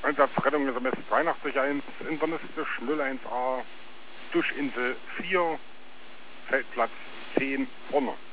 Einsatzrettung SMS 831, internistisch 01A, Duschinsel 4, Feldplatz 10 vorne.